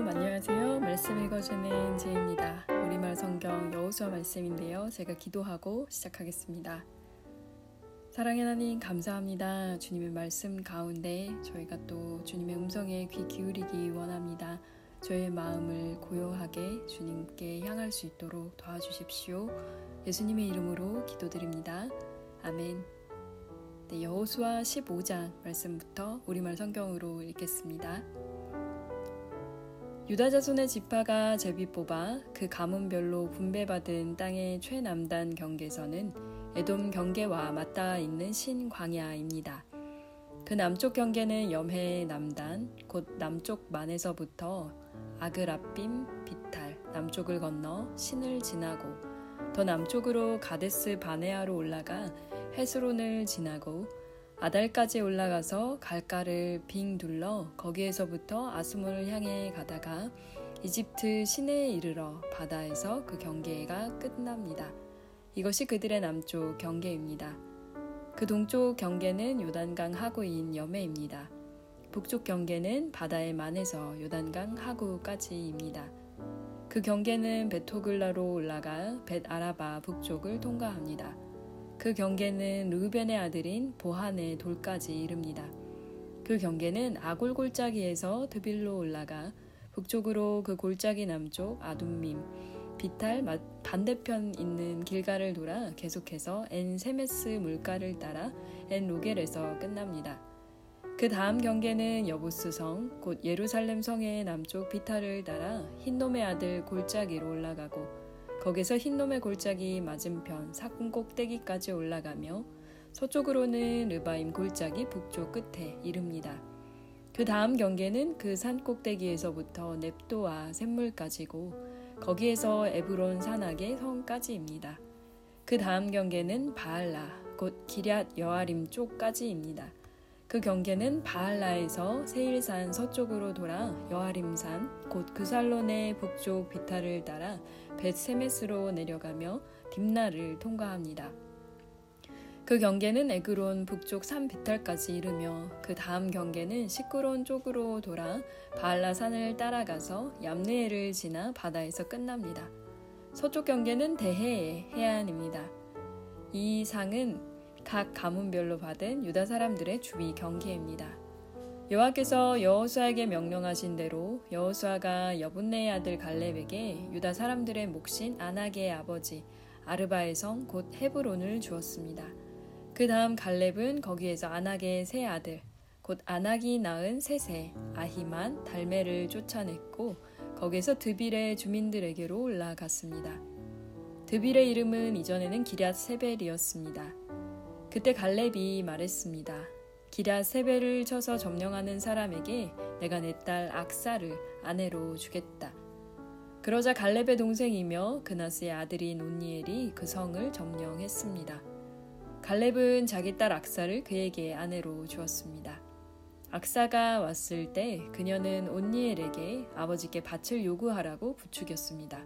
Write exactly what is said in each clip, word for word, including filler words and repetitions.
안녕하세요. 말씀 읽어주는 제입니다. 우리말 성경 여호수아 말씀인데요. 제가 기도하고 시작하겠습니다. 사랑의 하나님 감사합니다. 주님의 말씀 가운데 저희가 또 주님의 음성에 귀 기울이기 원합니다. 저희의 마음을 고요하게 주님께 향할 수 있도록 도와주십시오. 예수님의 이름으로 기도드립니다. 아멘. 네, 여호수아 십오 장 말씀부터 우리말 성경으로 읽겠습니다. 유다 자손의 지파가 제비 뽑아 그 가문별로 분배받은 땅의 최남단 경계선은 에돔 경계와 맞닿아 있는 신광야입니다. 그 남쪽 경계는 염해 남단, 곧 남쪽 만에서부터 아그라빔, 비탈, 남쪽을 건너 신을 지나고 더 남쪽으로 가데스 바네아로 올라가 헤스론을 지나고 아달까지 올라가서 갈가를 빙 둘러 거기에서부터 아스몬을 향해 가다가 이집트 시내에 이르러 바다에서 그 경계가 끝납니다. 이것이 그들의 남쪽 경계입니다. 그 동쪽 경계는 요단강 하구인 여매입니다. 북쪽 경계는 바다의 만에서 요단강 하구까지입니다. 그 경계는 벳호글라로 올라가 벳아라바 북쪽을 통과합니다. 그 경계는 르우벤의 아들인 보한의 돌까지 이릅니다. 그 경계는 아골 골짜기에서 드빌로 올라가 북쪽으로 그 골짜기 남쪽 아둠밈, 비탈 반대편 있는 길가를 돌아 계속해서 엔 세메스 물가를 따라 엔 로겔에서 끝납니다. 그 다음 경계는 여부스성, 곧 예루살렘 성의 남쪽 비탈을 따라 흰놈의 아들 골짜기로 올라가고 거기서 흰놈의 골짜기 맞은편 산 꼭대기까지 올라가며 서쪽으로는 르바임 골짜기 북쪽 끝에 이릅니다. 그 다음 경계는 그 산 꼭대기에서부터 넵도와 샘물까지고 거기에서 에브론 산악의 성까지입니다. 그 다음 경계는 바알라 곧 기럇 여아림 쪽까지입니다. 그 경계는 바알라에서 세일산 서쪽으로 돌아 여아림산 곧 그살론의 북쪽 비탈을 따라 벳세메스로 내려가며 딥나를 통과합니다. 그 경계는 에그론 북쪽 산 비탈까지 이르며 그 다음 경계는 시끄론 쪽으로 돌아 바알라 산을 따라가서 얌느에를 지나 바다에서 끝납니다. 서쪽 경계는 대해의 해안입니다. 이 상은 각 가문별로 받은 유다 사람들의 주위 경계입니다. 여호와께서 여호수아에게 명령하신 대로 여호수아가 여분네의 아들 갈렙에게 유다 사람들의 몫인 아낙의 아버지 아르바의 성 곧 헤브론을 주었습니다. 그 다음 갈렙은 거기에서 아낙의 세 아들 곧 아낙이 낳은 셋의 아히만, 달메를 쫓아냈고 거기에서 드빌의 주민들에게로 올라갔습니다. 드빌의 이름은 이전에는 기럇 세벨이었습니다. 그때 갈렙이 말했습니다. 기럇 세벨을 쳐서 점령하는 사람에게 내가 내 딸 악사를 아내로 주겠다. 그러자 갈렙의 동생이며 그나스의 아들인 온니엘이 그 성을 점령했습니다. 갈렙은 자기 딸 악사를 그에게 아내로 주었습니다. 악사가 왔을 때 그녀는 온니엘에게 아버지께 밭을 요구하라고 부추겼습니다.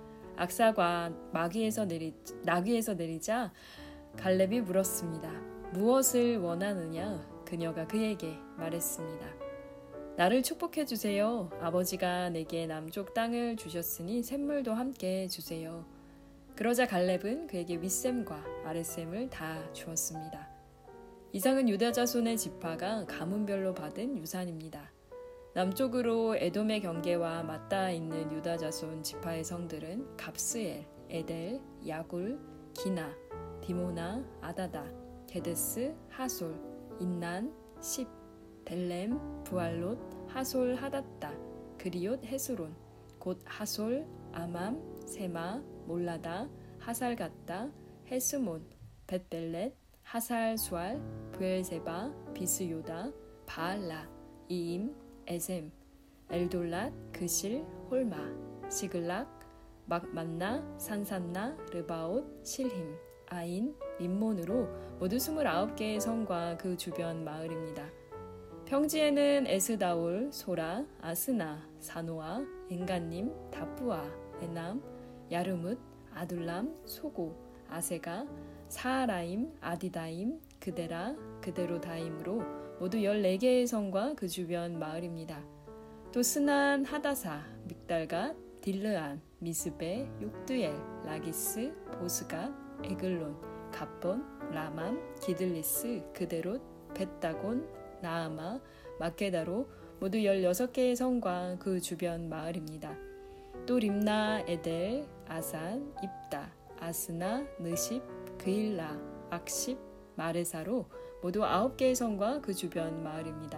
악사가 마귀에서 내리, 나귀에서 내리자 갈렙이 물었습니다. 무엇을 원하느냐? 그녀가 그에게 말했습니다. 나를 축복해 주세요. 아버지가 내게 남쪽 땅을 주셨으니 샘물도 함께 주세요. 그러자 갈렙은 그에게 윗샘과 아랫샘을 다 주었습니다. 이상은 유다 자손의 지파가 가문별로 받은 유산입니다. 남쪽으로 에돔의 경계와 맞닿아 있는 유다 자손 지파의 성들은 갑스엘, 에델, 야굴, 기나, 디모나, 아다다, 게데스, 하솔, 인난, 십, 벨렘, 부알롯, 하솔 하닷다, 그리옷 헤스론, 곧 하솔, 아맘, 세마, 몰라다, 하살갓다, 헤스몬, 벳벨렛, 하살 수알, 브엘세바, 비스요다, 바알라, 이임, 에셈, 엘돌랏, 그실, 홀마, 시글락, 막만나, 산산나, 르바옷, 실힘, 아인, 림몬으로 모두 스물아홉 개의 성과 그 주변 마을입니다. 평지에는 에스다올, 소라, 아스나, 사노아, 엔간님, 다뿌아, 에남, 야르뭇, 아둘람, 소고, 아세가, 사하라임, 아디다임, 그데라, 그데로다임으로 모두 열네 개의 성과 그 주변 마을입니다. 또 스난, 하다사, 믹달갓, 딜르안, 미스베, 욕드엘, 라기스, 보스갓, 에글론, 갑본, 라맘, 기들리스, 그데롯, 벳다곤, 나아마, 마케다로 모두 열여섯 개의 성과 그 주변 마을입니다. 또 림나, 에델, 아산, 입다, 아스나, 느십, 그일라, 악십, 마레사로 모두 아홉 개의 성과 그 주변 마을입니다.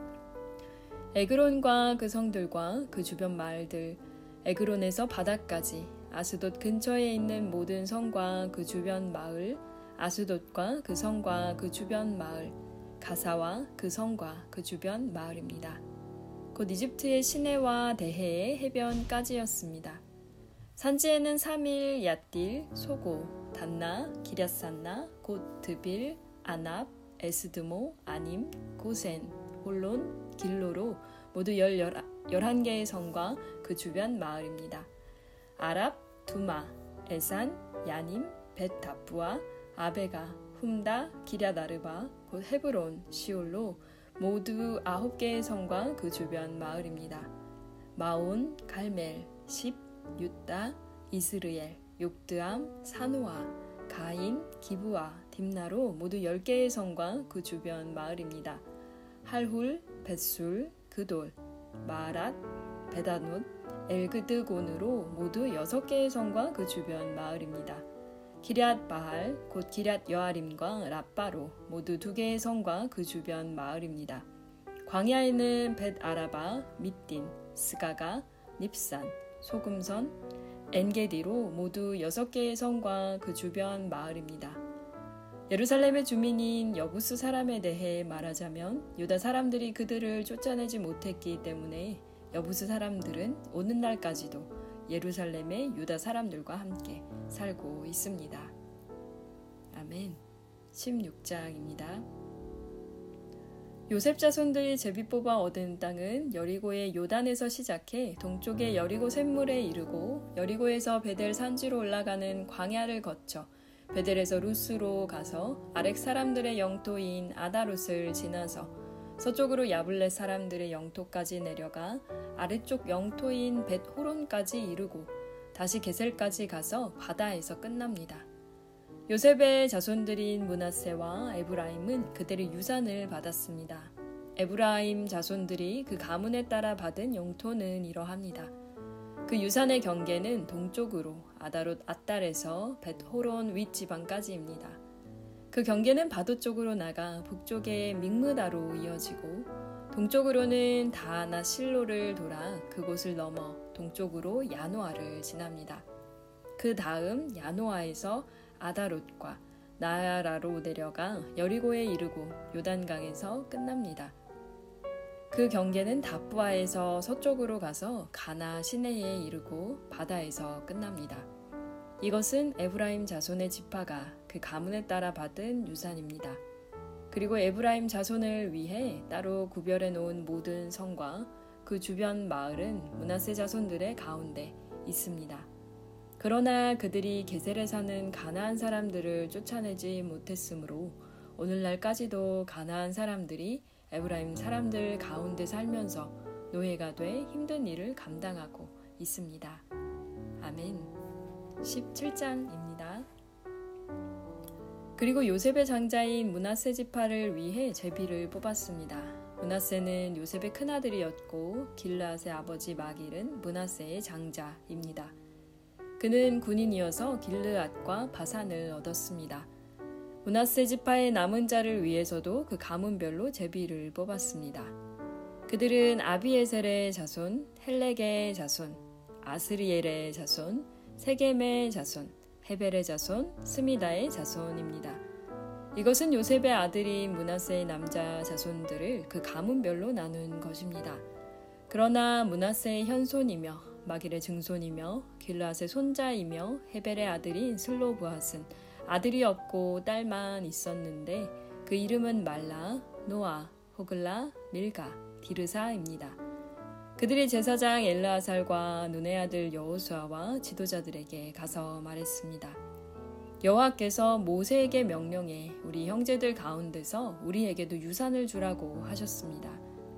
에그론과 그 성들과 그 주변 마을들, 에그론에서 바다까지, 아스돗 근처에 있는 모든 성과 그 주변 마을, 아스돗과 그 성과 그 주변 마을, 가사와 그 성과 그 주변 마을입니다. 곧 이집트의 시내와 대해의 해변까지였습니다. 산지에는 사밀, 얏딜, 소고, 단나, 기랴산나, 곧 드빌, 아납, 에스드모, 아님, 고센, 홀론, 길로로 모두 열한 개의 성과 그 주변 마을입니다. 아랍, 두마, 에산, 야님, 벳다부아, 아베가, 훔다, 기랴다르바, 곧 헤브론, 시올로 모두 아홉 개의 성과 그 주변 마을입니다. 마온, 갈멜, 십, 유다, 이스르엘, 욕드암, 사노아, 가임, 기부아, 딥나로 모두 열 개의 성과 그 주변 마을입니다. 할훌, 벳술, 그돌, 마랏, 베다논, 엘그드곤으로 모두 여섯 개의 성과 그 주변 마을입니다. 기럇 바할, 곧 기럇 여아림과 랍바로 모두 두 개의 성과 그 주변 마을입니다. 광야에는 벳 아라바, 밑딘, 스가가, 닙산, 소금선, 엔게디로 모두 여섯 개의 성과 그 주변 마을입니다. 예루살렘의 주민인 여부스 사람에 대해 말하자면 유다 사람들이 그들을 쫓아내지 못했기 때문에 여부스 사람들은 오는 날까지도 예루살렘의 유다 사람들과 함께 살고 있습니다. 아멘. 십육 장입니다. 요셉 자손들이 제비 뽑아 얻은 땅은 여리고의 요단에서 시작해 동쪽의 여리고 샘물에 이르고 여리고에서 베델 산지로 올라가는 광야를 거쳐 베델에서 루스로 가서 아렉 사람들의 영토인 아다롯을 지나서 서쪽으로 야블렛 사람들의 영토까지 내려가 아래쪽 영토인 벳호론까지 이르고 다시 게셀까지 가서 바다에서 끝납니다. 요셉의 자손들인 므낫세와 에브라임은 그들의 유산을 받았습니다. 에브라임 자손들이 그 가문에 따라 받은 영토는 이러합니다. 그 유산의 경계는 동쪽으로 아다롯 앗달에서 벳호론 윗지방까지입니다. 그 경계는 바도 쪽으로 나가 북쪽에 믹므다로 이어지고 동쪽으로는 다나 실로를 돌아 그곳을 넘어 동쪽으로 야노아를 지납니다. 그 다음 야노아에서 아다롯과 나야라로 내려가 여리고에 이르고 요단강에서 끝납니다. 그 경계는 다부아에서 서쪽으로 가서 가나 시내에 이르고 바다에서 끝납니다. 이것은 에브라임 자손의 지파가 그 가문에 따라 받은 유산입니다. 그리고 에브라임 자손을 위해 따로 구별해 놓은 모든 성과 그 주변 마을은 므낫세 자손들의 가운데 있습니다. 그러나 그들이 게셀에 사는 가나안 사람들을 쫓아내지 못했으므로 오늘날까지도 가나안 사람들이 에브라임 사람들 가운데 살면서 노예가 돼 힘든 일을 감당하고 있습니다. 아멘. 십칠 장입니다. 그리고 요셉의 장자인 므낫세 지파를 위해 제비를 뽑았습니다. 므낫세는 요셉의 큰아들이었고 길르앗의 아버지 마길은 므낫세의 장자입니다. 그는 군인이어서 길르앗과 바산을 얻었습니다. 므낫세 지파의 남은 자를 위해서도 그 가문별로 제비를 뽑았습니다. 그들은 아비에셀의 자손, 헬렉의 자손, 아스리엘의 자손, 세겜의 자손, 헤벨의 자손, 스미다의 자손입니다. 이것은 요셉의 아들인 므낫세의 남자 자손들을 그 가문별로 나눈 것입니다. 그러나 므낫세의 현손이며 마길의 증손이며 길르앗의 손자이며 헤벨의 아들인 슬로브앗은 아들이 없고 딸만 있었는데 그 이름은 말라, 노아, 호글라, 밀가, 디르사입니다. 그들이 제사장 엘르아살과 눈의 아들 여호수아와 지도자들에게 가서 말했습니다. 여호와께서 모세에게 명령해 우리 형제들 가운데서 우리에게도 유산을 주라고 하셨습니다.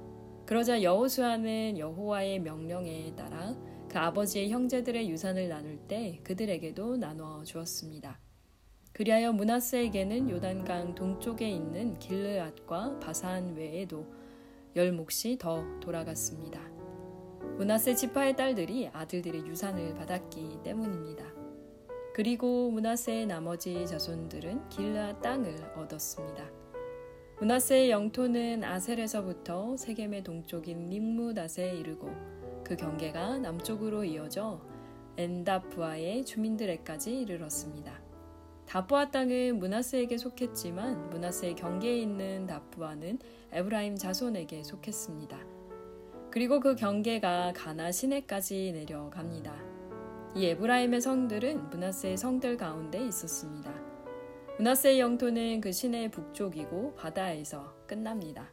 그러자 여호수아는 여호와의 명령에 따라 그 아버지의 형제들의 유산을 나눌 때 그들에게도 나누어 주었습니다. 그리하여 므낫세에게는 요단강 동쪽에 있는 길르앗과 바산 외에도 열 몫이 더 돌아갔습니다. 므낫세 지파의 딸들이 아들들의 유산을 받았기 때문입니다. 그리고 므낫세의 나머지 자손들은 길르앗 땅을 얻었습니다. 므낫세의 영토는 아셀에서부터 세겜의 동쪽인 림므닷에 이르고 그 경계가 남쪽으로 이어져 엔다프아의 주민들에까지 이르렀습니다. 다프아 땅은 므낫세에게 속했지만 므낫세의 경계에 있는 다프아는 에브라임 자손에게 속했습니다. 그리고 그 경계가 가나 시내까지 내려갑니다. 이 에브라임의 성들은 므낫세의 성들 가운데 있었습니다. 므낫세의 영토는 그 시내의 북쪽이고 바다에서 끝납니다.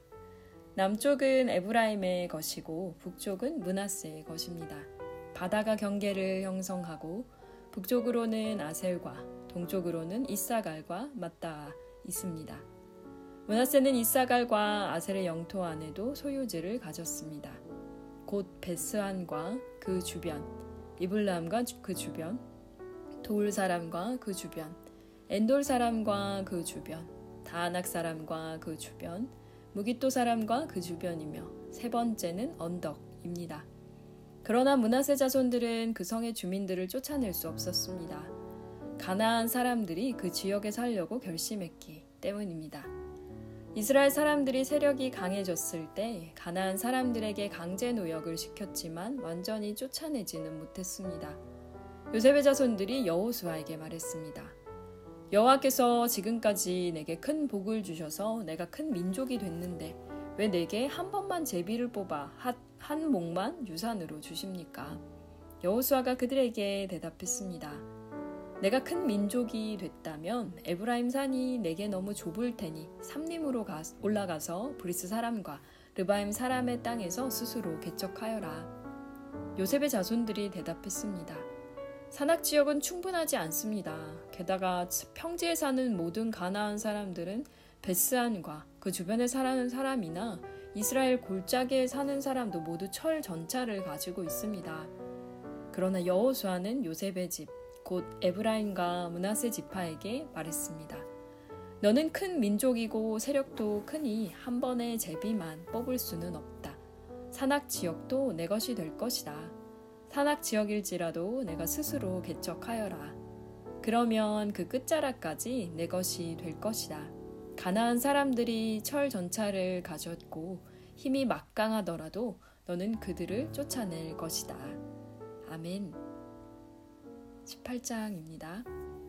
남쪽은 에브라임의 것이고 북쪽은 므낫세의 것입니다. 바다가 경계를 형성하고 북쪽으로는 아셀과 동쪽으로는 이사갈과 맞닿아 있습니다. 므낫세는 이사갈과 아셀의 영토 안에도 소유지를 가졌습니다. 곧 베스안과 그 주변, 이블람과 그 주변, 도울 사람과 그 주변, 엔돌 사람과 그 주변, 다낙 사람과 그 주변, 무깃도 사람과 그 주변이며 세 번째는 언덕입니다. 그러나 므낫세 자손들은 그 성의 주민들을 쫓아낼 수 없었습니다. 가나안 사람들이 그 지역에 살려고 결심했기 때문입니다. 이스라엘 사람들이 세력이 강해졌을 때 가나안 사람들에게 강제 노역을 시켰지만 완전히 쫓아내지는 못했습니다. 요셉의 자손들이 여호수아에게 말했습니다. 여호와께서 지금까지 내게 큰 복을 주셔서 내가 큰 민족이 됐는데 왜 내게 한 번만 제비를 뽑아 한 몫만 유산으로 주십니까? 여호수아가 그들에게 대답했습니다. 내가 큰 민족이 됐다면 에브라임 산이 내게 너무 좁을 테니 삼림으로 가, 올라가서 브리스 사람과 르바임 사람의 땅에서 스스로 개척하여라. 요셉의 자손들이 대답했습니다. 산악 지역은 충분하지 않습니다. 게다가 평지에 사는 모든 가나안 사람들은 베스안과 그 주변에 사는 사람이나 이스라엘 골짜기에 사는 사람도 모두 철 전차를 가지고 있습니다. 그러나 여호수아는 요셉의 집, 곧 에브라임과 므낫세 지파에게 말했습니다. 너는 큰 민족이고 세력도 크니 한 번에 제비만 뽑을 수는 없다. 산악 지역도 내 것이 될 것이다. 산악 지역일지라도 내가 스스로 개척하여라. 그러면 그 끝자락까지 내 것이 될 것이다. 가나안 사람들이 철 전차를 가졌고 힘이 막강하더라도 너는 그들을 쫓아낼 것이다. 아멘. 십팔 장입니다.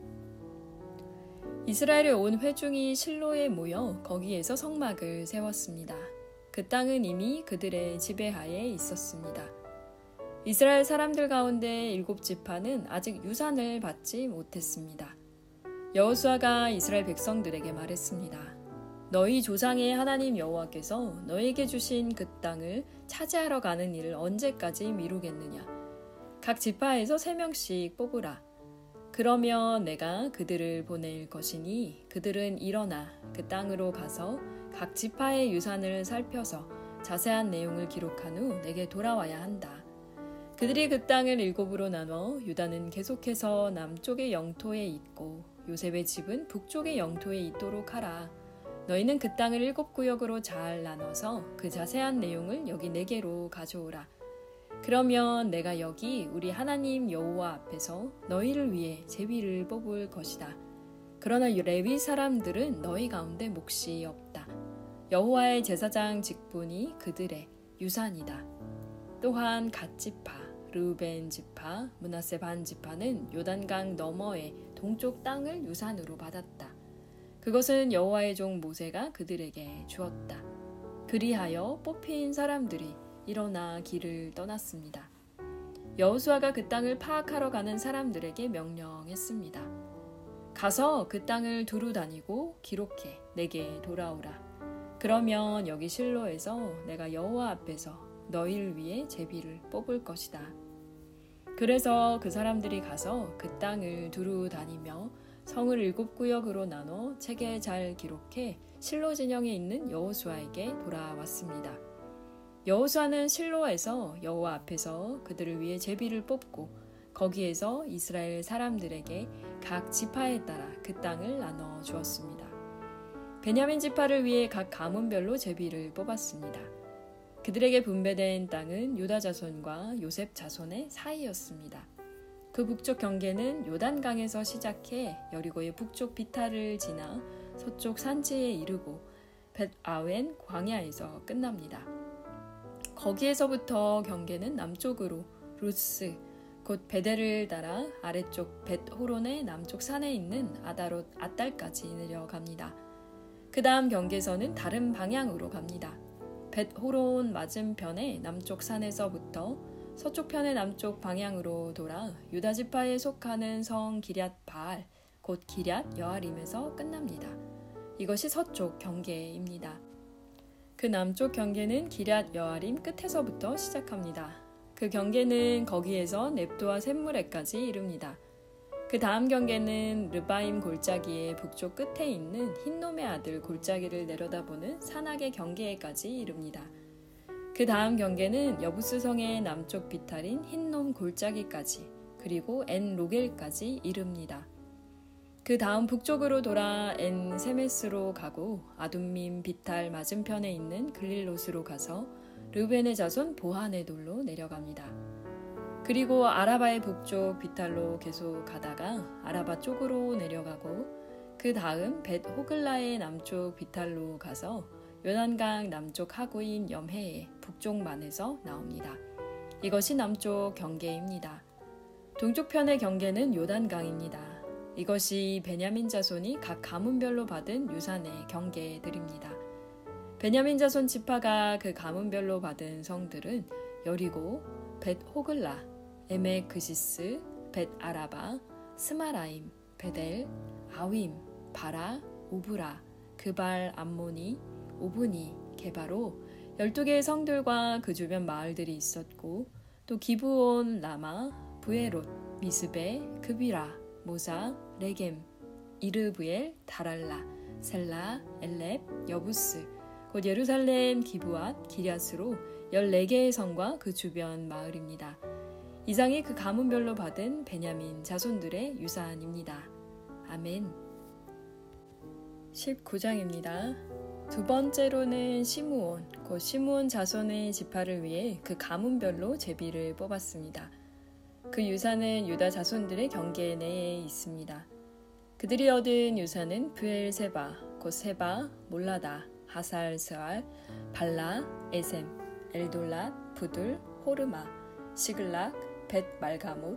이스라엘의 온 회중이 실로에 모여 거기에서 성막을 세웠습니다. 그 땅은 이미 그들의 지배하에 있었습니다. 이스라엘 사람들 가운데 일곱 지파는 아직 유산을 받지 못했습니다. 여호수아가 이스라엘 백성들에게 말했습니다. 너희 조상의 하나님 여호와께서 너에게 주신 그 땅을 차지하러 가는 일을 언제까지 미루겠느냐? 각 지파에서 세 명씩 뽑으라. 그러면 내가 그들을 보낼 것이니 그들은 일어나 그 땅으로 가서 각 지파의 유산을 살펴서 자세한 내용을 기록한 후 내게 돌아와야 한다. 그들이 그 땅을 일곱으로 나눠 유다는 계속해서 남쪽의 영토에 있고 요셉의 집은 북쪽의 영토에 있도록 하라. 너희는 그 땅을 일곱 구역으로 잘 나눠서 그 자세한 내용을 여기 내게로 가져오라. 그러면 내가 여기 우리 하나님 여호와 앞에서 너희를 위해 제비를 뽑을 것이다. 그러나 레위 사람들은 너희 가운데 몫이 없다. 여호와의 제사장 직분이 그들의 유산이다. 또한 갓 지파, 르우벤 지파, 므낫세 반 지파는 요단강 너머의 동쪽 땅을 유산으로 받았다. 그것은 여호와의 종 모세가 그들에게 주었다. 그리하여 뽑힌 사람들이 일어나 길을 떠났습니다. 여호수아가 그 땅을 파악하러 가는 사람들에게 명령했습니다. 가서 그 땅을 두루 다니고 기록해 내게 돌아오라. 그러면 여기 실로에서 내가 여호와 앞에서 너희를 위해 제비를 뽑을 것이다. 그래서 그 사람들이 가서 그 땅을 두루 다니며 성을 일곱 구역으로 나눠 책에 잘 기록해 실로 진영에 있는 여호수아에게 돌아왔습니다. 여호수아는 실로에서 여호와 앞에서 그들을 위해 제비를 뽑고 거기에서 이스라엘 사람들에게 각 지파에 따라 그 땅을 나눠 주었습니다. 베냐민 지파를 위해 각 가문별로 제비를 뽑았습니다. 그들에게 분배된 땅은 유다 자손과 요셉 자손의 사이였습니다. 그 북쪽 경계는 요단강에서 시작해 여리고의 북쪽 비탈을 지나 서쪽 산지에 이르고 벳아웬 광야에서 끝납니다. 거기에서부터 경계는 남쪽으로 루스 곧 베델을 따라 아래쪽 벳호론의 남쪽 산에 있는 아다롯 아달까지 내려갑니다. 그 다음 경계선은 다른 방향으로 갑니다. 벳호론 맞은편의 남쪽 산에서부터 서쪽 편의 남쪽 방향으로 돌아 유다 지파에 속하는 성 기럇 바알 곧 기럇 여아림에서 끝납니다. 이것이 서쪽 경계입니다. 그 남쪽 경계는 기럇 여아림 끝에서부터 시작합니다. 그 경계는 거기에서 넵도와 샘무레까지 이릅니다. 그 다음 경계는 르바임 골짜기의 북쪽 끝에 있는 흰놈의 아들 골짜기를 내려다보는 산악의 경계에까지 이릅니다. 그 다음 경계는 여부스 성의 남쪽 비탈인 흰놈 골짜기까지 그리고 엔 로겔까지 이릅니다. 그 다음 북쪽으로 돌아 엔 세메스로 가고 아둠밈 비탈 맞은편에 있는 글릴롯으로 가서 르벤의 자손 보하네돌로 내려갑니다. 그리고 아라바의 북쪽 비탈로 계속 가다가 아라바 쪽으로 내려가고 그 다음 벳 호글라의 남쪽 비탈로 가서 요단강 남쪽 하구인 염해의 북쪽만에서 나옵니다. 이것이 남쪽 경계입니다. 동쪽 편의 경계는 요단강입니다. 이것이 베냐민 자손이 각 가문별로 받은 유산의 경계들입니다. 베냐민 자손 지파가 그 가문별로 받은 성들은 여리고, 벳 호글라, 에메크시스, 벳 아라바, 스마라임, 베델, 아윈, 바라, 오브라, 그발 암모니, 오브니, 게바로 열두 개의 성들과 그 주변 마을들이 있었고 또 기브온, 라마, 부에롯, 미스베, 그비라, 모사, 레겜, 이르브엘, 다랄라, 셀라, 엘렙, 여부스, 곧 예루살렘, 기브앗, 기럇으로 열네 개의 성과 그 주변 마을입니다. 이상이 그 가문별로 받은 베냐민 자손들의 유산입니다. 아멘. 십구 장입니다. 두 번째로는 시므온, 곧 시므온 자손의 지파를 위해 그 가문별로 제비를 뽑았습니다. 그 유산은 유다 자손들의 경계 내에 있습니다. 그들이 얻은 유산은 브엘세바, 곧 세바, 몰라다, 하살스알, 발라, 에셈, 엘돌랏, 부둘, 호르마, 시글락, 벳 말가못,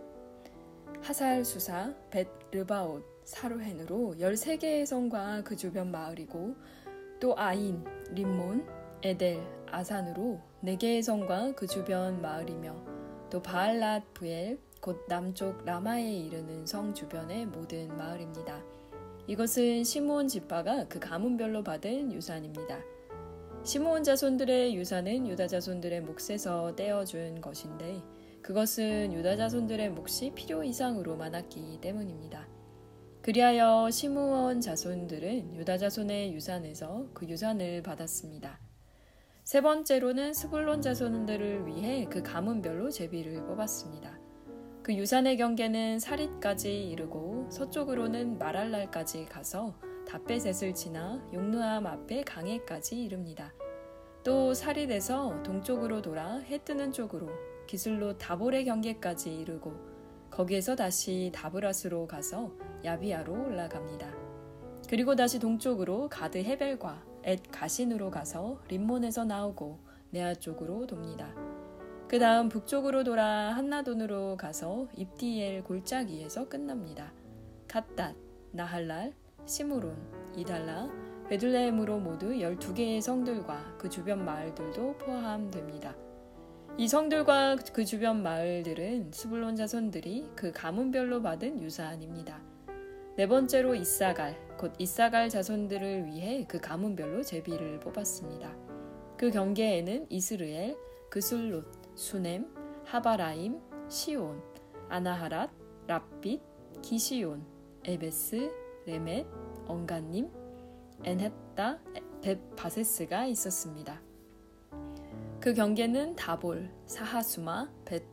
하살수사, 벳 르바옷, 사로헨으로 열세 개의 성과 그 주변 마을이고 또 아인, 림몬, 에델, 아산으로 네 개의 성과 그 주변 마을이며 또 바알랏 부엘, 곧 남쪽 라마에 이르는 성 주변의 모든 마을입니다. 이것은 시므온 지파가 그 가문별로 받은 유산입니다. 시므온 자손들의 유산은 유다 자손들의 몫에서 떼어준 것인데 그것은 유다 자손들의 몫이 필요 이상으로 많았기 때문입니다. 그리하여 시므온 자손들은 유다 자손의 유산에서 그 유산을 받았습니다. 세 번째로는 스불론 자손들을 위해 그 가문별로 제비를 뽑았습니다. 그 유산의 경계는 사릿까지 이르고 서쪽으로는 마랄랄까지 가서 다베셋을 지나 용르암 앞에 강해까지 이릅니다. 또 사릿에서 동쪽으로 돌아 해 뜨는 쪽으로 기슬로 다볼의 경계까지 이르고 거기에서 다시 다브라스로 가서 야비아로 올라갑니다. 그리고 다시 동쪽으로 가드 헤벨과 엣 가신으로 가서 림몬에서 나오고 네아 쪽으로 돕니다. 그 다음 북쪽으로 돌아 한나돈으로 가서 입디엘 골짜기에서 끝납니다. 갓닷, 나할랄, 시므론, 이달라, 베들레헴으로 모두 열두 개의 성들과 그 주변 마을들도 포함됩니다. 이 성들과 그 주변 마을들은 스불론 자손들이 그 가문별로 받은 유산입니다. 네 번째로 이사갈, 곧 이사갈 자손들을 위해 그 가문별로 제비를 뽑았습니다. 그 경계에는 이스르엘, 그술롯, 수넴, 하바라임, 시온, 아나하랏, 랍빗, 기시온, 에베스, 레멧, 언간님, 엔헷다, 벳바세스가 있었습니다. 그 경계는 다볼, 사하수마,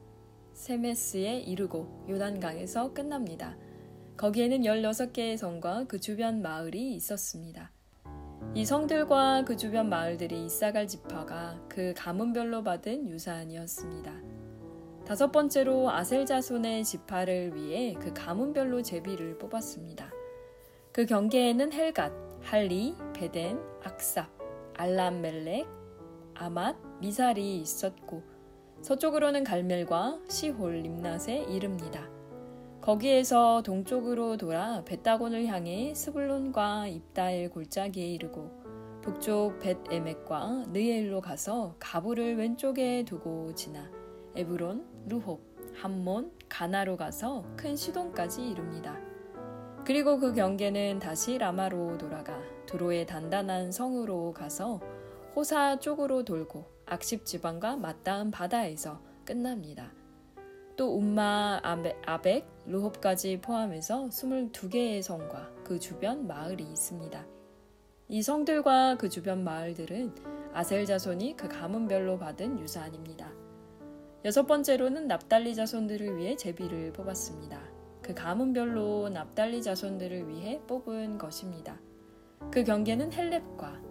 벳세메스에 이르고 요단강에서 끝납니다. 거기에는 열여섯 개의 성과 그 주변 마을이 있었습니다. 이 성들과 그 주변 마을들이 이사갈 지파가 그 가문별로 받은 유산이었습니다. 다섯 번째로 아셀 자손의 지파를 위해 그 가문별로 제비를 뽑았습니다. 그 경계에는 헬갓, 할리, 베덴, 악삽, 알람멜렉, 아맛, 미살이 있었고 서쪽으로는 갈멜과 시홀, 림낫에 이릅니다. 거기에서 동쪽으로 돌아 벳다곤을 향해 스불론과 입다엘 골짜기에 이르고 북쪽 벳에멕과 느엘로 가서 가부를 왼쪽에 두고 지나 에브론, 루홉, 함몬, 가나로 가서 큰 시돈까지 이릅니다. 그리고 그 경계는 다시 라마로 돌아가 두로의 단단한 성으로 가서 호사 쪽으로 돌고 악십 지방과 맞닿은 바다에서 끝납니다. 또 움마, 아벡, 루홉까지 포함해서 스물두 개의 성과 그 주변 마을이 있습니다. 이 성들과 그 주변 마을들은 아셀 자손이 그 가문별로 받은 유산입니다. 여섯 번째로는 납달리 자손들을 위해 제비를 뽑았습니다. 그 가문별로 납달리 자손들을 위해 뽑은 것입니다. 그 경계는 헬렙과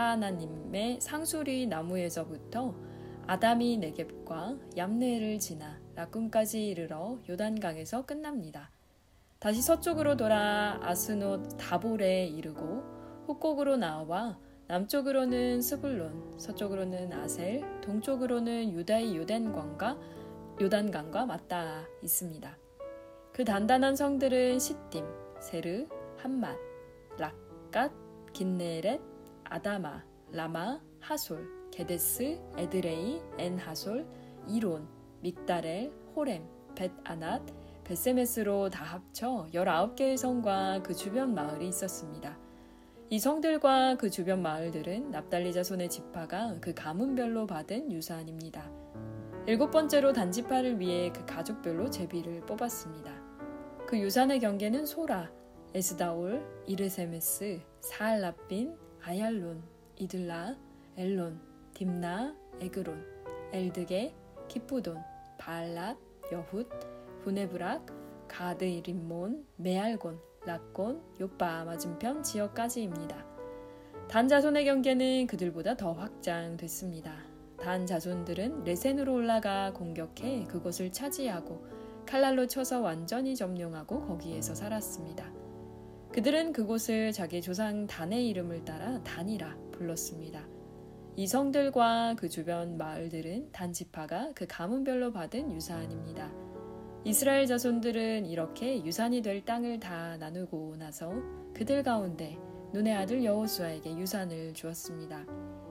사하나님의 상수리 나무에서부터 아다미 네겝과 얌네를 지나 라꿈까지 이르러 요단강에서 끝납니다. 다시 서쪽으로 돌아 아스노 다볼에 이르고 후곡으로 나와 남쪽으로는 스불론, 서쪽으로는 아셀, 동쪽으로는 유다의 요단강과 요단강과 맞닿아 있습니다. 그 단단한 성들은 시딤, 세르, 함맛, 락갓, 긴네렛, 아다마, 라마, 하솔, 게데스, 에드레이, 엔하솔, 이론, 믹다렐, 호렘, 벳아낫, 벳세메스로 다 합쳐 열아홉 개의 성과 그 주변 마을이 있었습니다. 이 성들과 그 주변 마을들은 납달리 자손의 지파가 그 가문별로 받은 유산입니다. 일곱 번째로 단지파를 위해 그 가족별로 제비를 뽑았습니다. 그 유산의 경계는 소라, 에스다올, 이르세메스, 사알라빈, 아얄론, 이들라, 엘론, 딥나, 에그론, 엘드게, 키푸돈, 바알랏, 여훗, 부네브락, 가드림몬, 메알곤, 락곤, 요빠 맞은편 지역까지입니다. 단 자손의 경계는 그들보다 더 확장됐습니다. 단 자손들은 레센으로 올라가 공격해 그곳을 차지하고 칼날로 쳐서 완전히 점령하고 거기에서 살았습니다. 그들은 그곳을 자기 조상 단의 이름을 따라 단이라 불렀습니다. 이 성들과 그 주변 마을들은 단 지파가 그 가문별로 받은 유산입니다. 이스라엘 자손들은 이렇게 유산이 될 땅을 다 나누고 나서 그들 가운데 눈의 아들 여호수아에게 유산을 주었습니다.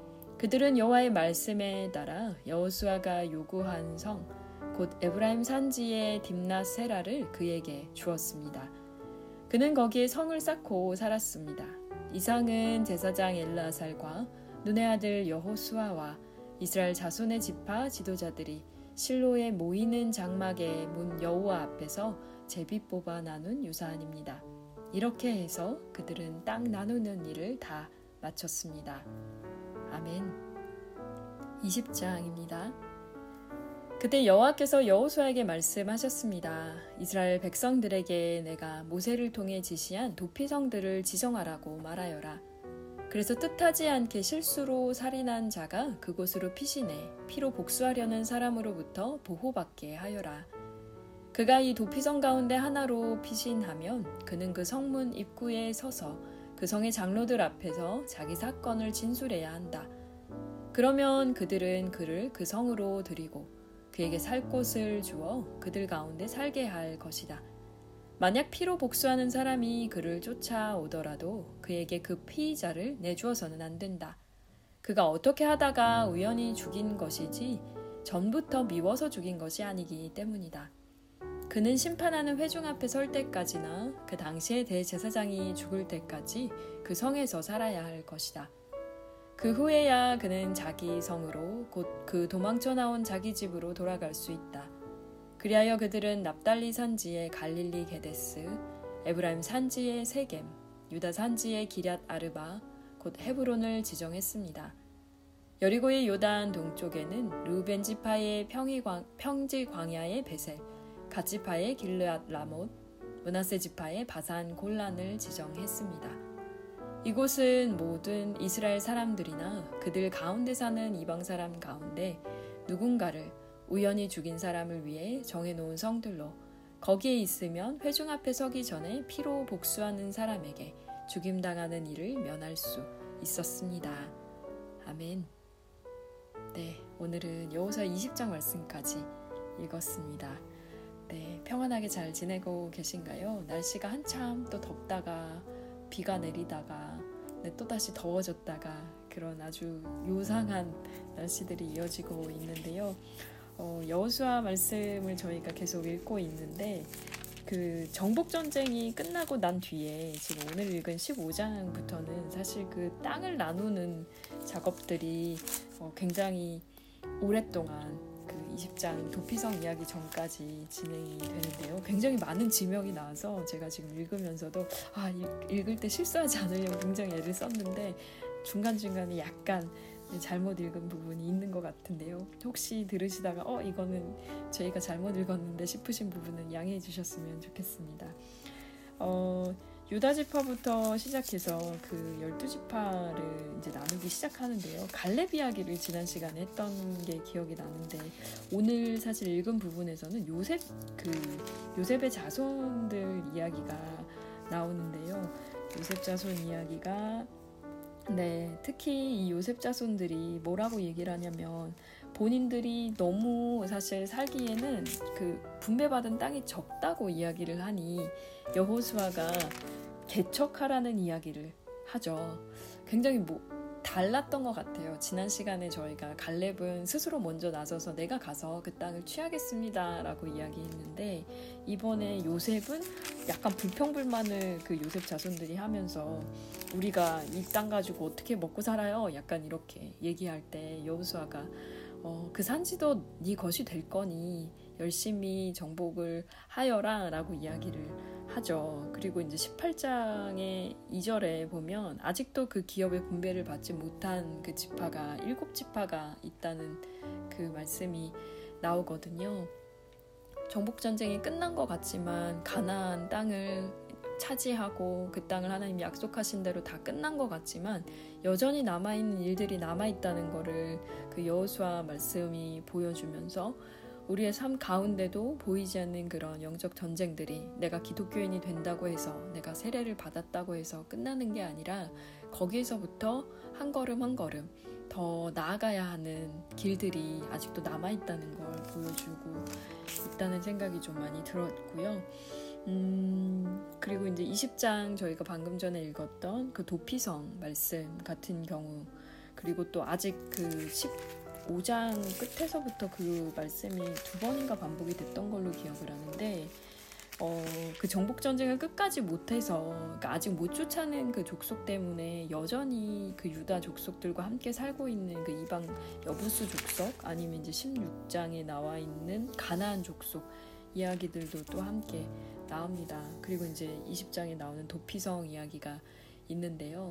그들은 여호와의 말씀에 따라 여호수아가 요구한 성, 곧 에브라임 산지의 딥낫세라를 그에게 주었습니다. 그는 거기에 성을 쌓고 살았습니다. 이 성은 제사장 엘르아살과 눈의 아들 여호수아와 이스라엘 자손의 지파 지도자들이 실로에 모이는 장막의 문 여호와 앞에서 제비 뽑아 나눈 유산입니다. 이렇게 해서 그들은 땅 나누는 일을 다 마쳤습니다. 아멘. 이십 장입니다. 그때 여호와께서 여호수아에게 말씀하셨습니다. 이스라엘 백성들에게 내가 모세를 통해 지시한 도피성들을 지정하라고 말하여라. 그래서 뜻하지 않게 실수로 살인한 자가 그곳으로 피신해 피로 복수하려는 사람으로부터 보호받게 하여라. 그가 이 도피성 가운데 하나로 피신하면 그는 그 성문 입구에 서서 그 성의 장로들 앞에서 자기 사건을 진술해야 한다. 그러면 그들은 그를 그 성으로 들이고 그에게 살 곳을 주어 그들 가운데 살게 할 것이다. 만약 피로 복수하는 사람이 그를 쫓아오더라도 그에게 그 피의자를 내주어서는 안 된다. 그가 어떻게 하다가 우연히 죽인 것이지 전부터 미워서 죽인 것이 아니기 때문이다. 그는 심판하는 회중 앞에 설 때까지나 그 당시의 대제사장이 죽을 때까지 그 성에서 살아야 할 것이다. 그 후에야 그는 자기 성으로 곧 그 도망쳐 나온 자기 집으로 돌아갈 수 있다. 그리하여 그들은 납달리 산지의 갈릴리 게데스, 에브라임 산지의 세겜, 유다 산지의 기럇 아르바, 곧 헤브론을 지정했습니다. 여리고의 요단 동쪽에는 르우벤 지파의 평이 광, 평지 광야의 베셀, 갓 지파의 길르앗 라못, 므낫세 지파의 바산 골란을 지정했습니다. 이곳은 모든 이스라엘 사람들이나 그들 가운데 사는 이방 사람 가운데 누군가를 우연히 죽인 사람을 위해 정해놓은 성들로 거기에 있으면 회중 앞에 서기 전에 피로 복수하는 사람에게 죽임당하는 일을 면할 수 있었습니다. 아멘. 네, 오늘은 여호수아 이십 장 말씀까지 읽었습니다. 네, 평안하게 잘 지내고 계신가요? 날씨가 한참 또 덥다가 비가 내리다가 네, 또다시 더워졌다가 그런 아주 요상한 날씨들이 이어지고 있는데요. 어, 여호수아 말씀을 저희가 계속 읽고 있는데 그 정복전쟁이 끝나고 난 뒤에 지금 오늘 읽은 십오 장부터는 사실 그 땅을 나누는 작업들이 어, 굉장히 오랫동안 그 이십 장 도피성 이야기 전까지 진행이 되는데요. 굉장히 많은 지명이 나와서 제가 지금 읽으면서도 아 읽을 때 실수하지 않으려고 굉장히 애를 썼는데 중간중간에 약간 잘못 읽은 부분이 있는 것 같은데요. 혹시 들으시다가 어 이거는 저희가 잘못 읽었는데 싶으신 부분은 양해해 주셨으면 좋겠습니다. 어, 유다 지파부터 시작해서 그 열두 지파를 이제 나누기 시작하는데요. 갈렙 이야기를 지난 시간에 했던 게 기억이 나는데 오늘 사실 읽은 부분에서는 요셉 그 요셉의 자손들 이야기가 나오는데요. 요셉 자손 이야기가 네, 특히 이 요셉 자손들이 뭐라고 얘기를 하냐면 본인들이 너무 사실 살기에는 그 분배받은 땅이 적다고 이야기를 하니 여호수아가 개척하라는 이야기를 하죠. 굉장히 뭐 달랐던 것 같아요. 지난 시간에 저희가 갈렙은 스스로 먼저 나서서 내가 가서 그 땅을 취하겠습니다 라고 이야기했는데 이번에 요셉은 약간 불평불만을 그 요셉 자손들이 하면서 우리가 이 땅 가지고 어떻게 먹고 살아요? 약간 이렇게 얘기할 때 여호수아가 어, 그 산지도 네 것이 될 거니 열심히 정복을 하여라 라고 이야기를 하죠. 그리고 이제 십팔 장의 이 절에 보면 아직도 그 기업의 분배를 받지 못한 그 지파가 일곱 지파가 있다는 그 말씀이 나오거든요. 정복전쟁이 끝난 것 같지만 가나안 땅을 차지하고 그 땅을 하나님이 약속하신 대로 다 끝난 것 같지만 여전히 남아있는 일들이 남아있다는 거를 그 여호수아 말씀이 보여주면서 우리의 삶 가운데도 보이지 않는 그런 영적 전쟁들이 내가 기독교인이 된다고 해서 내가 세례를 받았다고 해서 끝나는 게 아니라 거기에서부터 한 걸음 한 걸음 더 나아가야 하는 길들이 아직도 남아있다는 걸 보여주고 있다는 생각이 좀 많이 들었고요. 음, 그리고 이제 이십 장 저희가 방금 전에 읽었던 그 도피성 말씀 같은 경우 그리고 또 아직 그 십오 장 끝에서부터 그 말씀이 두 번인가 반복이 됐던 걸로 기억을 하는데 어, 그 정복전쟁을 끝까지 못해서 그러니까 아직 못 쫓아낸 그 족속 때문에 여전히 그 유다 족속들과 함께 살고 있는 그 이방 여부수 족속 아니면 이제 십육 장에 나와 있는 가나안 족속 이야기들도 또 함께 나옵니다. 그리고 이제 이십 장에 나오는 도피성 이야기가 있는데요.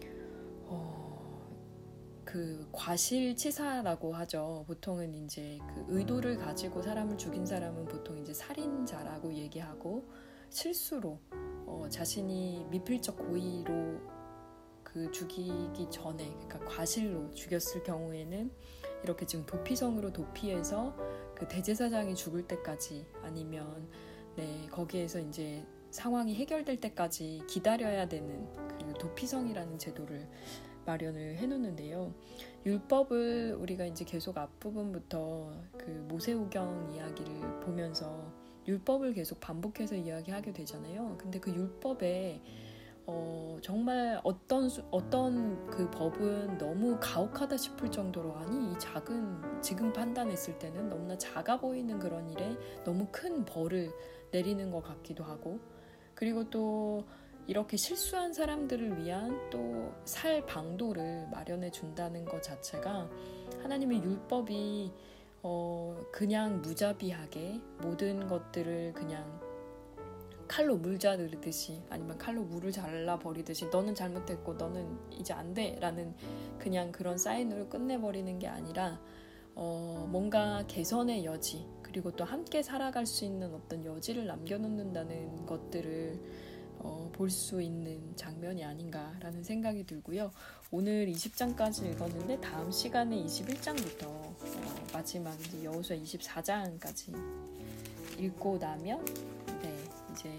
어, 그 과실치사라고 하죠. 보통은 이제 그 의도를 가지고 사람을 죽인 사람은 보통 이제 살인자라고 얘기하고 실수로 어, 자신이 미필적 고의로 그 죽이기 전에 그러니까 과실로 죽였을 경우에는 이렇게 지금 도피성으로 도피해서 그 대제사장이 죽을 때까지 아니면 네 거기에서 이제 상황이 해결될 때까지 기다려야 되는 그 도피성이라는 제도를 마련을 해놓는데요. 율법을 우리가 이제 계속 앞부분부터 그 모세오경 이야기를 보면서 율법을 계속 반복해서 이야기하게 되잖아요. 근데 그 율법에 어, 정말 어떤 수, 어떤 그 법은 너무 가혹하다 싶을 정도로 아니 이 작은 지금 판단했을 때는 너무나 작아 보이는 그런 일에 너무 큰 벌을 내리는 것 같기도 하고 그리고 또 이렇게 실수한 사람들을 위한 또 살 방도를 마련해 준다는 것 자체가 하나님의 율법이 어, 그냥 무자비하게 모든 것들을 그냥 칼로 물 자르듯이 아니면 칼로 물을 잘라버리듯이 너는 잘못했고 너는 이제 안 돼 라는 그냥 그런 사인으로 끝내버리는 게 아니라 어, 뭔가 개선의 여지 그리고 또 함께 살아갈 수 있는 어떤 여지를 남겨놓는다는 것들을 어, 볼 수 있는 장면이 아닌가라는 생각이 들고요. 오늘 이십 장까지 읽었는데 다음 시간에 이십일 장부터 어, 마지막 이제 여호수아 이십사 장까지 읽고 나면 네 이제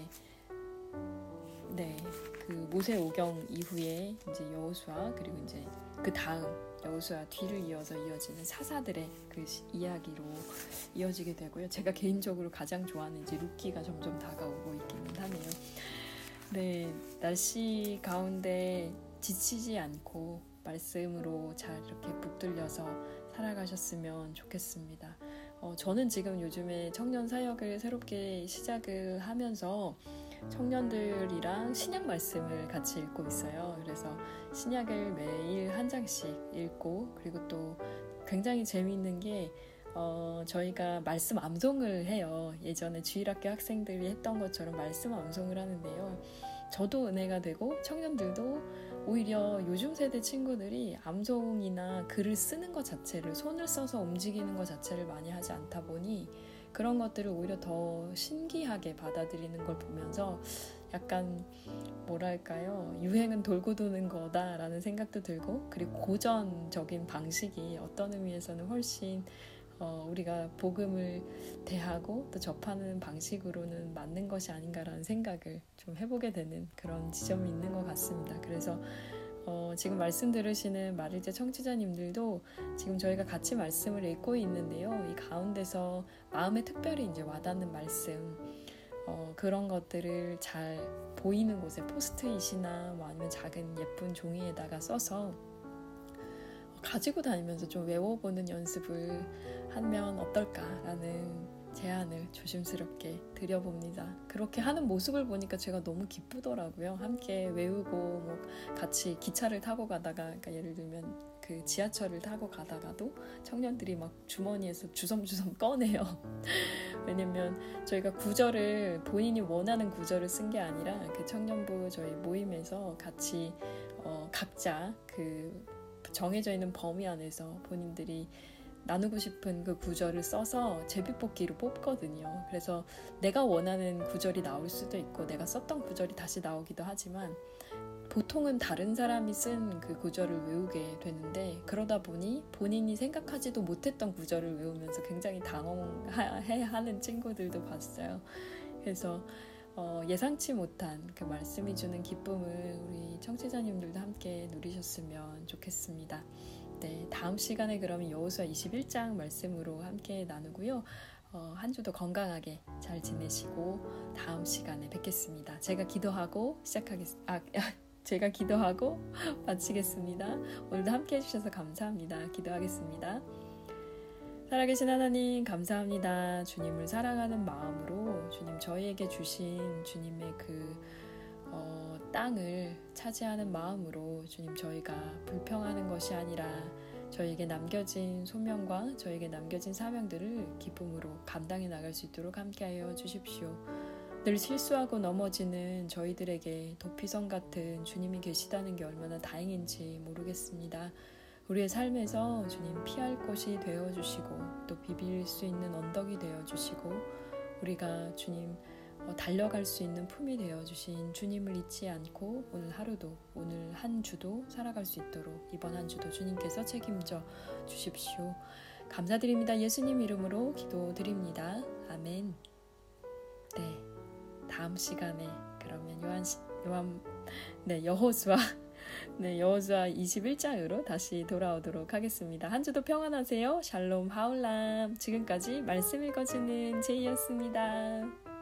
네 그 모세 오경 이후에 이제 여호수아 그리고 이제 그 다음 여호수아 뒤를 이어서 이어지는 사사들의 그 이야기로 이어지게 되고요. 제가 개인적으로 가장 좋아하는 이제 룻기가 점점 다가오고 있기는 하네요. 네, 날씨 가운데 지치지 않고 말씀으로 잘 이렇게 붙들려서 살아가셨으면 좋겠습니다. 어, 저는 지금 요즘에 청년 사역을 새롭게 시작을 하면서 청년들이랑 신약 말씀을 같이 읽고 있어요. 그래서 신약을 매일 한 장씩 읽고 그리고 또 굉장히 재미있는 게 어, 저희가 말씀 암송을 해요. 예전에 주일학교 학생들이 했던 것처럼 말씀 암송을 하는데요. 저도 은혜가 되고 청년들도 오히려 요즘 세대 친구들이 암송이나 글을 쓰는 것 자체를 손을 써서 움직이는 것 자체를 많이 하지 않다 보니 그런 것들을 오히려 더 신기하게 받아들이는 걸 보면서 약간 뭐랄까요, 유행은 돌고 도는 거다라는 생각도 들고 그리고 고전적인 방식이 어떤 의미에서는 훨씬 어, 우리가 복음을 대하고 또 접하는 방식으로는 맞는 것이 아닌가라는 생각을 좀 해보게 되는 그런 지점이 있는 것 같습니다. 그래서 어, 지금 말씀 들으시는 마릴제 청취자님들도 지금 저희가 같이 말씀을 읽고 있는데요. 이 가운데서 마음에 특별히 이제 와닿는 말씀 어, 그런 것들을 잘 보이는 곳에 포스트잇이나 뭐 아니면 작은 예쁜 종이에다가 써서 가지고 다니면서 좀 외워보는 연습을 하면 어떨까라는 제안을 조심스럽게 드려봅니다. 그렇게 하는 모습을 보니까 제가 너무 기쁘더라고요. 함께 외우고 뭐 같이 기차를 타고 가다가 그러니까 예를 들면 그 지하철을 타고 가다가도 청년들이 막 주머니에서 주섬주섬 꺼내요. 왜냐면 저희가 구절을 본인이 원하는 구절을 쓴 게 아니라 그 청년부 저희 모임에서 같이 어 각자 그 정해져 있는 범위 안에서 본인들이 나누고 싶은 그 구절을 써서 제비뽑기로 뽑거든요. 그래서 내가 원하는 구절이 나올 수도 있고 내가 썼던 구절이 다시 나오기도 하지만 보통은 다른 사람이 쓴 그 구절을 외우게 되는데 그러다 보니 본인이 생각하지도 못했던 구절을 외우면서 굉장히 당황해하는 친구들도 봤어요. 그래서 어, 예상치 못한 그 말씀이 주는 기쁨을 우리 청취자님들도 함께 누리셨으면 좋겠습니다. 네, 다음 시간에 그러면 여호수아 이십일 장 말씀으로 함께 나누고요. 어, 한 주도 건강하게 잘 지내시고 다음 시간에 뵙겠습니다. 제가 기도하고 시작하겠습니다. 아, 제가 기도하고 마치겠습니다. 오늘도 함께 해주셔서 감사합니다. 기도하겠습니다. 살아계신 하나님 감사합니다. 주님을 사랑하는 마음으로 주님 저희에게 주신 주님의 그 어, 땅을 차지하는 마음으로 주님 저희가 불평하는 것이 아니라 저희에게 남겨진 소명과 저희에게 남겨진 사명들을 기쁨으로 감당해 나갈 수 있도록 함께하여 주십시오. 늘 실수하고 넘어지는 저희들에게 도피성 같은 주님이 계시다는 게 얼마나 다행인지 모르겠습니다. 우리의 삶에서 주님 피할 곳이 되어주시고 또 비빌 수 있는 언덕이 되어주시고 우리가 주님 달려갈 수 있는 품이 되어주신 주님을 잊지 않고 오늘 하루도 오늘 한 주도 살아갈 수 있도록 이번 한 주도 주님께서 책임져 주십시오. 감사드립니다. 예수님 이름으로 기도드립니다. 아멘. 네, 다음 시간에 그러면 요한, 요한 네, 여호수아 네, 여호수아 이십일 장으로 다시 돌아오도록 하겠습니다. 한 주도 평안하세요. 샬롬 하울람. 지금까지 말씀 읽어주는 제이였습니다.